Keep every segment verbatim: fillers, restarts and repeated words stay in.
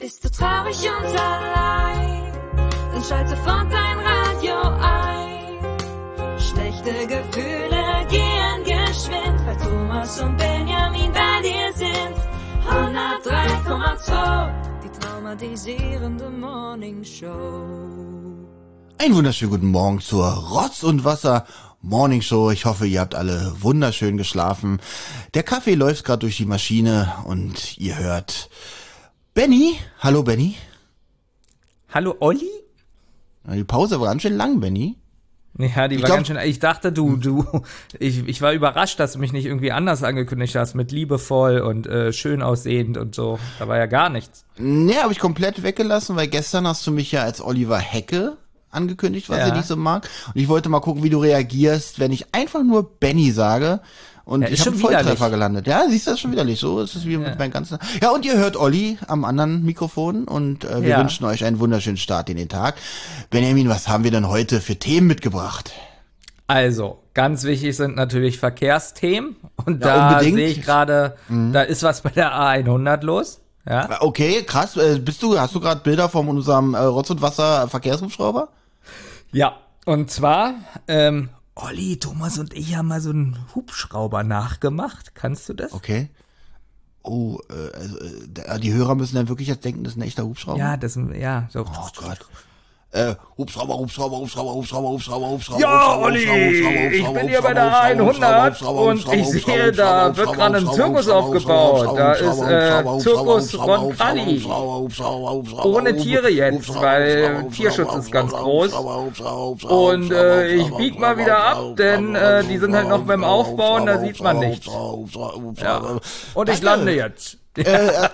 Bist du traurig und allein, dann schalt sofort dein Radio ein. Schlechte Gefühle gehen geschwind, weil Thomas und Benjamin bei dir sind. hundertdrei Komma zwei, die traumatisierende Morning Show. Einen wunderschönen guten Morgen zur Rotz und Wasser Morning Show. Ich hoffe, ihr habt alle wunderschön geschlafen. Der Kaffee läuft gerade durch die Maschine und ihr hört Benny. Hallo Benny. Hallo Olli? Die Pause war ganz schön lang, Benny. Ja, die Ich war glaub- ganz schön. Ich dachte, du, du, ich, ich war überrascht, dass du mich nicht irgendwie anders angekündigt hast, mit liebevoll und äh, schön aussehend und so. Da war ja gar nichts. Nee, habe ich komplett weggelassen, weil gestern hast du mich ja als Oliver Hecke angekündigt, was Ja. ich nicht so mag. Und ich wollte mal gucken, wie du reagierst, wenn ich einfach nur Benny sage. Und Ja, ich ist habe einen schon Volltreffer widerlich. gelandet. Ja, siehst du, das ist schon widerlich. So ist es wie mit meinen ganzen... Ja, und ihr hört Olli am anderen Mikrofon und äh, wir Ja. wünschen euch einen wunderschönen Start in den Tag. Benjamin, was haben wir denn heute für Themen mitgebracht? Also, ganz wichtig sind natürlich Verkehrsthemen. Und Ja, da unbedingt. sehe ich gerade, da ist was bei der A hundert los. Ja. Okay, krass. Äh, bist du, hast du gerade Bilder von unserem äh, Rotz und Wasser Verkehrshubschrauber? Ja, und zwar, ähm, Olli, Thomas und ich haben mal so einen Hubschrauber nachgemacht. Kannst du das? Okay. Oh, äh, also, äh, die Hörer müssen dann wirklich jetzt denken, das ist ein echter Hubschrauber? Ja, das, ja, so. Oh Gott. Äh, Hubschrauber, Hubschrauber, Hubschrauber, Hubschrauber, Hubschrauber, Hubschrauber. Ja, Hubschrauber, Olli, Hubschrauber, ich Hubschrauber, bin hier bei der Hubschrauber, A hundert Hubschrauber, und Hubschrauber, ich Hubschrauber, sehe, da Hubschrauber, wird gerade ein Hubschrauber, Zirkus Hubschrauber, aufgebaut. Hubschrauber, Da ist Hubschrauber, äh, Hubschrauber, Zirkus Hubschrauber, Roncalli. Hubschrauber, Hubschrauber, Hubschrauber, Ohne Hubschrauber, Tiere jetzt, Hubschrauber, weil Hubschrauber, Tierschutz ist ganz Hubschrauber, groß. Hubschrauber, Hubschrauber, Hubschrauber, Und äh, ich Hubschrauber, bieg mal wieder ab, denn äh, die sind halt noch beim Aufbauen, da sieht man nichts. Ja. Und ich lande jetzt. Äh,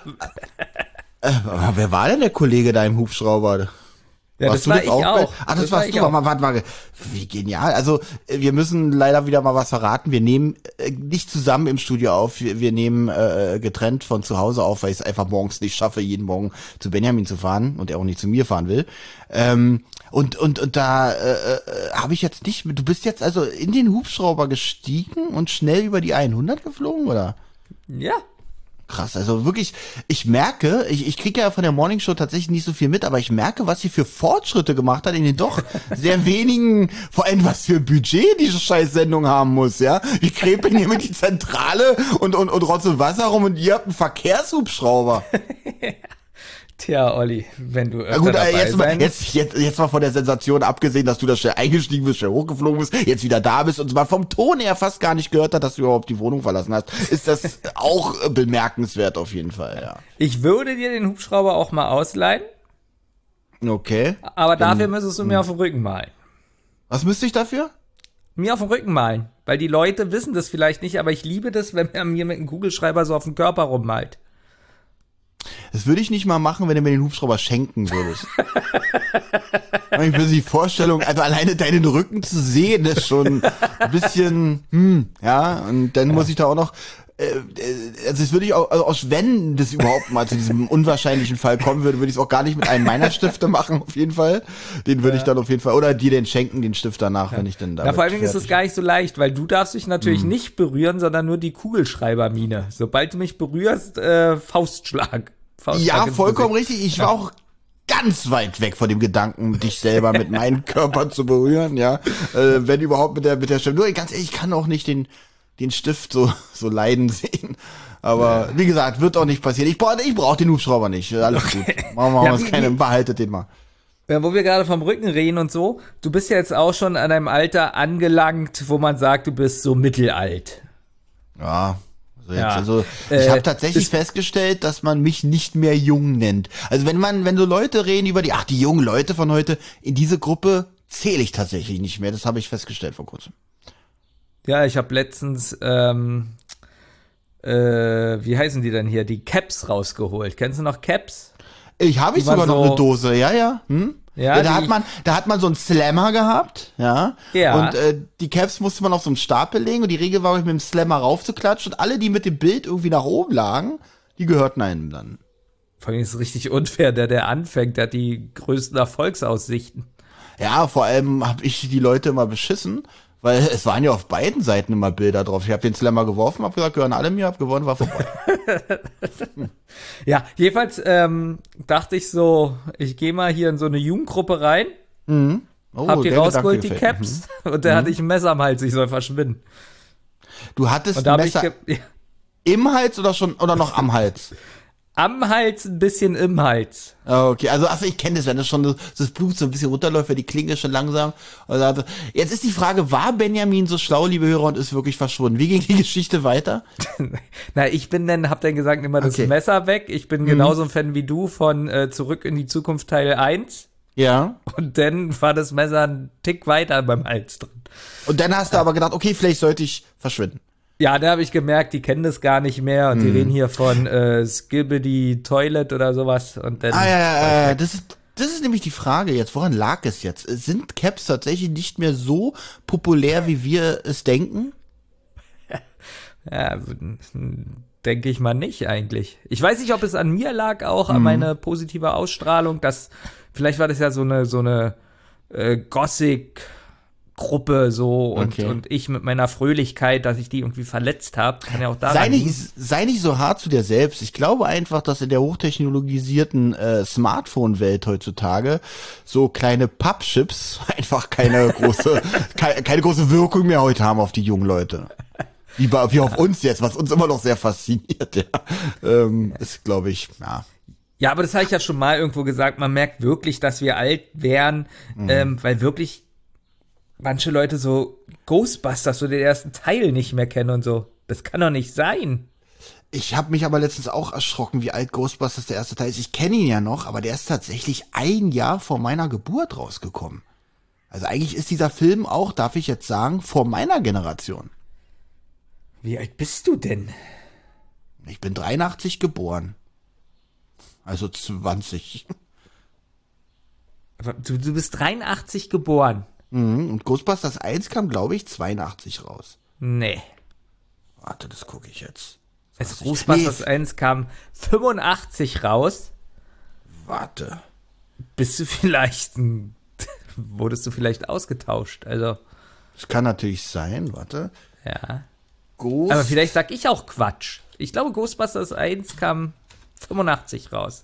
aber wer war denn der Kollege da im Hubschrauber? Ja, Warst das du war das ich auch? auch. Ah, das, Das war warst ich du. auch. Mal, warte mal. Wie genial. Also, äh, wir müssen leider wieder mal was verraten. Wir nehmen äh, nicht zusammen im Studio auf. Wir, wir nehmen äh, getrennt von zu Hause auf, weil ich es einfach morgens nicht schaffe, jeden Morgen zu Benjamin zu fahren und er auch nicht zu mir fahren will. Ähm, und, und, und da äh, äh, habe ich jetzt nicht, du bist jetzt also in den Hubschrauber gestiegen und schnell über die hundert geflogen, oder? Ja. Krass, also wirklich, ich merke, ich, ich kriege ja von der Morning Show tatsächlich nicht so viel mit, aber ich merke, was sie für Fortschritte gemacht hat in den doch sehr wenigen, vor allem was für Budget diese Scheiß-Sendung haben muss, ja. Wir krepen hier mit die Zentrale und, und, und Rotz und Wasser rum und ihr habt einen Verkehrshubschrauber. Tja, Olli, wenn du öfter Na gut, dabei äh, jetzt, mal, sein- jetzt, jetzt, jetzt mal von der Sensation abgesehen, dass du da schnell eingestiegen bist, schnell hochgeflogen bist, jetzt wieder da bist und man vom Ton her fast gar nicht gehört hat, dass du überhaupt die Wohnung verlassen hast, ist das auch äh, bemerkenswert auf jeden Fall, ja. Ich würde dir den Hubschrauber auch mal ausleihen, Okay. aber dafür müsstest du mir auf den Rücken malen. Was müsste ich dafür? Mir auf den Rücken malen. Weil die Leute wissen das vielleicht nicht, aber ich liebe das, wenn man mir mit einem Kugelschreiber so auf den Körper rummalt. Das würde ich nicht mal machen, wenn du mir den Hubschrauber schenken würdest. Ich würde die Vorstellung, also alleine deinen Rücken zu sehen, ist schon ein bisschen, hm, ja, und dann muss ich da auch noch, äh, äh, also das würde ich auch, also auch wenn das überhaupt mal zu diesem unwahrscheinlichen Fall kommen würde, würde ich es auch gar nicht mit einem meiner Stifte machen, auf jeden Fall. Den würde ich dann auf jeden Fall, oder dir den schenken, den Stift danach, wenn ich dann da. Na, vor allen Dingen ist es gar nicht so leicht, weil du darfst dich natürlich nicht berühren, sondern nur die Kugelschreibermine. Sobald du mich berührst, äh, Faustschlag. Faustschlag Ja, ins vollkommen Gesicht. richtig. Ich war auch ganz weit weg von dem Gedanken, dich selber mit meinem Körper zu berühren, ja. Äh, wenn überhaupt mit der, mit der Stimme. Nur ganz ehrlich, ich kann auch nicht den, den Stift so, so leiden sehen. Aber, wie gesagt, wird auch nicht passieren. Ich brauche, ich brauche den Hubschrauber nicht. Alles gut. Machen wir Ja, uns wie- keine, wie- behaltet den mal. Ja, wo wir gerade vom Rücken reden und so, du bist ja jetzt auch schon an einem Alter angelangt, wo man sagt, du bist so mittelalt. Ja. Also, jetzt, Ja. also ich Äh, habe tatsächlich ist- festgestellt, dass man mich nicht mehr jung nennt. Also wenn man, wenn so Leute reden über die, ach, die jungen Leute von heute, in diese Gruppe zähle ich tatsächlich nicht mehr. Das habe ich festgestellt vor kurzem. Ja, ich habe letztens, ähm, äh, wie heißen die denn hier, die Caps rausgeholt. Kennst du noch Caps? Ich habe ich Die waren sogar noch so- eine Dose, ja, ja. Hm? Ja, Ja, da die- hat man, da hat man so einen Slammer gehabt, ja. Ja. Und äh, die Caps musste man auf so einen Stapel legen und die Regel war, mit dem Slammer raufzuklatschen und alle, die mit dem Bild irgendwie nach oben lagen, die gehörten einem dann. Vor allem ist es richtig unfair, der, der anfängt, der hat die größten Erfolgsaussichten. Ja, vor allem habe ich die Leute immer beschissen, Weil es waren ja auf beiden Seiten immer Bilder drauf. Ich habe den Slammer geworfen, hab gesagt, gehören alle mir, hab gewonnen, war vorbei. Ja, jedenfalls ähm, dachte ich so, ich gehe mal hier in so eine Jugendgruppe rein, Mhm. Oh, hab die der rausgeholt, die Gedanke gefällt mir. Caps, und da hatte ich ein Messer am Hals, ich soll verschwinden. Du hattest Und da ein habe ich Messer ge- ja, im Hals oder schon oder noch am Hals? am Hals, ein bisschen im Hals. Ah, okay, also, also ich kenne das, wenn das schon so, das Blut so ein bisschen runterläuft, wenn die Klinge schon langsam. Und da hatte- jetzt ist die Frage, war Benjamin so schlau, liebe Hörer, und ist wirklich verschwunden? Wie ging die Geschichte weiter? Na, ich bin dann, hab dann gesagt, immer das Okay. Messer weg. Ich bin genauso ein Fan wie du von äh, Zurück in die Zukunft Teil eins. Ja. Und dann war das Messer ein Tick weiter beim Hals drin. Und dann hast du aber gedacht, okay, vielleicht sollte ich verschwinden. Ja, da habe ich gemerkt, die kennen das gar nicht mehr und die reden hier von äh, Skibidi Toilet oder sowas. Und dann Ah, ja, ja, ja, das ist, das ist nämlich die Frage jetzt. Woran lag es jetzt? Sind Caps tatsächlich nicht mehr so populär, wie wir es denken? ja, denke ich mal nicht eigentlich. Ich weiß nicht, ob es an mir lag, auch an meiner positive Ausstrahlung, dass vielleicht war das ja so eine so eine äh, Gothic Gruppe so und, Okay. und ich mit meiner Fröhlichkeit, dass ich die irgendwie verletzt habe, kann ja auch daran Sei liegen. nicht, sei nicht so hart zu dir selbst. Ich glaube einfach, dass in der hochtechnologisierten äh, Smartphone-Welt heutzutage so kleine Pappchips einfach keine große, keine, keine große Wirkung mehr heute haben auf die jungen Leute. Wie, bei, wie auf uns jetzt, was uns immer noch sehr fasziniert. Ja. Ähm, ist, glaube ich, ja. Ja, aber das habe ich ja schon mal irgendwo gesagt, man merkt wirklich, dass wir alt wären, ähm, weil wirklich manche Leute so Ghostbusters, so den ersten Teil nicht mehr kennen und so. Das kann doch nicht sein. Ich habe mich aber letztens auch erschrocken, wie alt Ghostbusters der erste Teil ist. Ich kenne ihn ja noch, aber der ist tatsächlich ein Jahr vor meiner Geburt rausgekommen. Also eigentlich ist dieser Film auch, darf ich jetzt sagen, vor meiner Generation. Wie alt bist du denn? Ich bin dreiundachtzig geboren. Also zwanzig. Aber Du, du bist dreiundachtzig geboren. Mhm. Und Ghostbusters eins kam, glaube ich, zweiundachtzig raus. Nee. Warte, das gucke ich jetzt. Also Was ich- Ghostbusters Nee, eins kam fünfundachtzig raus. Warte. Bist du vielleicht ein, wurdest du vielleicht ausgetauscht? Also, Das kann natürlich sein, warte. ja. Ghost. Aber vielleicht sag ich auch Quatsch. Ich glaube, Ghostbusters eins kam fünfundachtzig raus.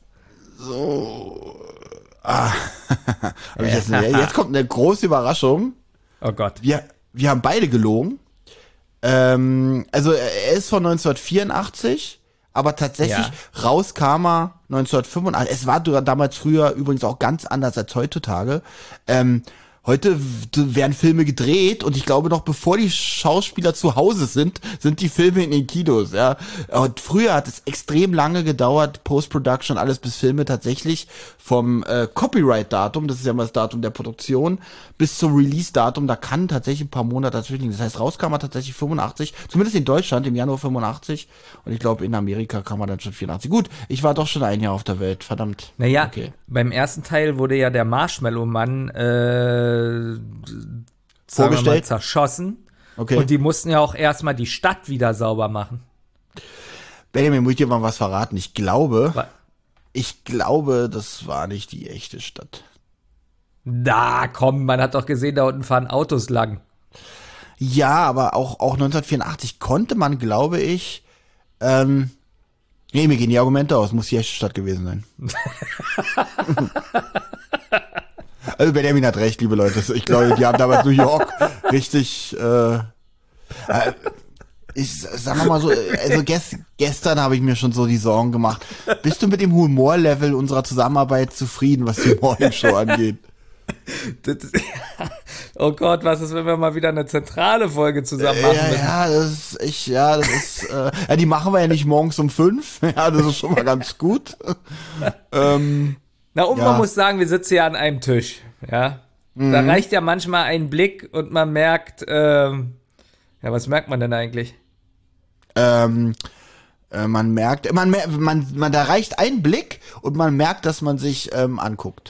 Hab ich jetzt, eine, jetzt kommt eine große Überraschung. Oh Gott. Wir, wir haben beide gelogen. Ähm, also er ist von neunzehnhundertvierundachtzig, aber tatsächlich Ja. raus kam er neunzehnhundertfünfundachtzig. Es war damals früher übrigens auch ganz anders als heutzutage. Ähm, heute w- werden Filme gedreht und ich glaube noch bevor die Schauspieler zu Hause sind, sind die Filme in den Kinos. Ja. Und früher hat es extrem lange gedauert, Post-Production, alles bis Filme tatsächlich vom äh, Copyright-Datum, das ist ja mal das Datum der Produktion, bis zum Release-Datum, da kann tatsächlich ein paar Monate dazwischen liegen. Das heißt, raus kam er tatsächlich fünfundachtzig, zumindest in Deutschland im Januar fünfundachtzig und ich glaube in Amerika kam er dann schon vierundachtzig. Gut, ich war doch schon ein Jahr auf der Welt, verdammt. Naja, Okay. beim ersten Teil wurde ja der Marshmallow-Mann äh, sagen wir mal, Vorgestellt? zerschossen. Okay. Und die mussten ja auch erstmal die Stadt wieder sauber machen. Benjamin, muss ich dir mal was verraten? Ich glaube, Wa- ich glaube, das war nicht die echte Stadt. Da, komm, man hat doch gesehen, da unten fahren Autos lang. Ja, aber auch, auch neunzehnhundertvierundachtzig konnte man, glaube ich, ähm, nee, mir gehen die Argumente aus, muss die echte Stadt gewesen sein. Also Benjamin hat recht, liebe Leute. Ich glaube, die haben damals New York richtig, äh, äh ich sag mal so, also gest, gestern habe ich mir schon so die Sorgen gemacht. Bist du mit dem Humorlevel unserer Zusammenarbeit zufrieden, was die Morning Show angeht? Das, oh Gott, was ist, wenn wir mal wieder eine zentrale Folge zusammen machen Ja, müssen? ja, das ist, ich, ja, das ist, äh, ja, die machen wir ja nicht morgens um fünf. Ja, das ist schon mal ganz gut. ähm, Na, und Ja. man muss sagen, wir sitzen ja an einem Tisch, ja. Da reicht ja manchmal ein Blick und man merkt, ähm, ja, was merkt man denn eigentlich? ähm, äh, man merkt, man, mer- man, man, da reicht ein Blick und man merkt, dass man sich ähm, anguckt.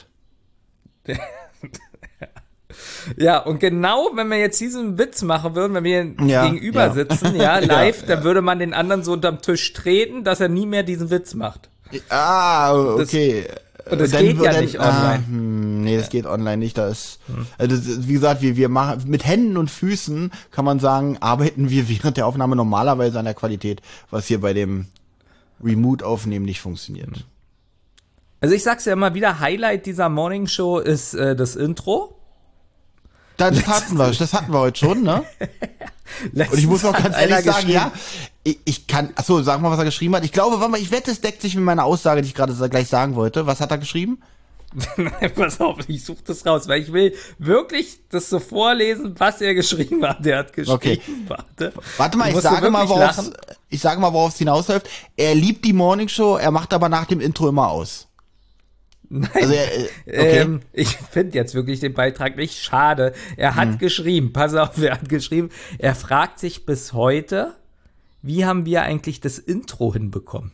Ja, und genau, wenn wir jetzt diesen Witz machen würden, wenn wir Ja, gegenüber ja. sitzen, ja, live, Ja, dann würde man den anderen so unterm Tisch treten, dass er nie mehr diesen Witz macht. Ah, okay. und das Dann geht ja wird- nicht ah, online. hm, Nee, das geht online nicht. Da ist, also das, wie gesagt, wir, wir machen, mit Händen und Füßen kann man sagen, arbeiten wir während der Aufnahme normalerweise an der Qualität, was hier bei dem Remote-Aufnehmen nicht funktioniert. Also ich sag's ja immer wieder, Highlight dieser Morning Show ist äh, das Intro. Das hatten wir, das hatten wir heute schon, ne? Und ich muss auch ganz ehrlich sagen, ja, ich, ich kann, achso, sag mal, was er geschrieben hat. Ich glaube, warte mal, ich wette, es deckt sich mit meiner Aussage, die ich gerade gleich sagen wollte. Was hat er geschrieben? Nein, pass auf, ich suche das raus, weil ich will wirklich das so vorlesen, was er geschrieben hat. Der hat geschrieben, okay. warte. Warte mal, ich sage mal, worauf ich sage mal, worauf es hinausläuft. Er liebt die Morning Show, er macht aber nach dem Intro immer aus. Nein, also er, okay. ähm, ich finde jetzt wirklich den Beitrag nicht schade. Er hat hm. geschrieben, pass auf, er hat geschrieben, er fragt sich bis heute, wie haben wir eigentlich das Intro hinbekommen?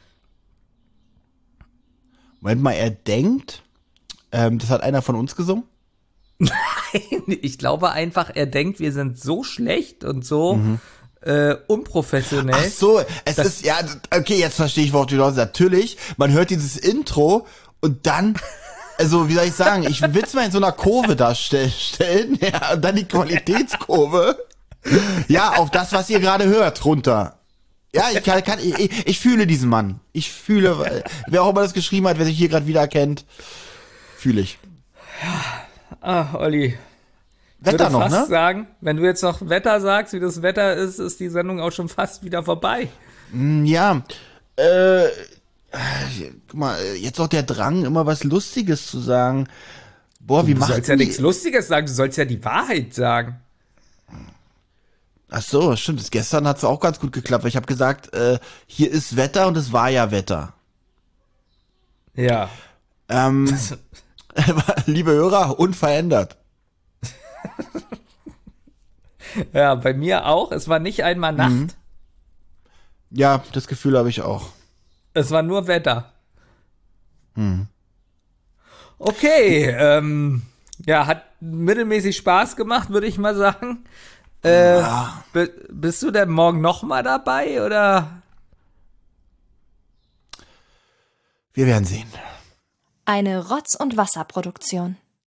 Moment mal, er denkt, ähm, das hat einer von uns gesungen? Nein, ich glaube einfach, er denkt, wir sind so schlecht und so mhm. äh, unprofessionell. Ach so, es ist, ja, okay, jetzt verstehe ich, worauf du hinaus. Natürlich, man hört dieses Intro und dann, also wie soll ich sagen, ich will es mal in so einer Kurve darstellen, ja, und dann die Qualitätskurve, ja, auf das, was ihr gerade hört, runter. Ja, ich kann, kann ich, ich fühle diesen Mann. Ich fühle, wer auch immer das geschrieben hat, wer sich hier gerade wiedererkennt, fühle ich. Ah, Olli. Wetter würde noch, fast ne? sagen, wenn du jetzt noch Wetter sagst, wie das Wetter ist, ist die Sendung auch schon fast wieder vorbei. Ja, äh, guck mal, jetzt auch der Drang, immer was Lustiges zu sagen. Boah, wie macht Du sollst ja nichts Lustiges sagen, du sollst ja die Wahrheit sagen. Ach so, stimmt. Das gestern hat es auch ganz gut geklappt. Weil ich habe gesagt, äh, hier ist Wetter und es war ja Wetter. Ja. Ähm, liebe Hörer, unverändert. Ja, bei mir auch. Es war nicht einmal Nacht. Mhm. Ja, das Gefühl habe ich auch. Es war nur Wetter. Mhm. Okay, ähm, ja, hat mittelmäßig Spaß gemacht, würde ich mal sagen. Äh, ja. b- bist du denn morgen noch mal dabei, oder? Wir werden sehen. Eine Rotz- und Wasserproduktion.